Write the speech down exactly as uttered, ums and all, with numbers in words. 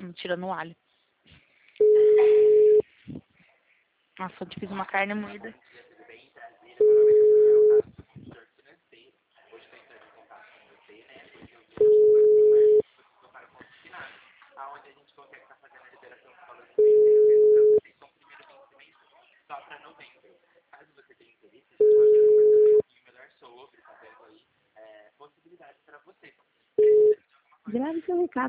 tirando o alho. Nossa, eu te fiz uma carne moída. Aonde a gente consegue estar fazendo a liberação de valores são primeiro vencimento só para novembro. Caso você tenha interesse, a gente pode conversar um pouquinho melhor sobre, tá vendo aí, é, possibilidades para você. Grave seu recado.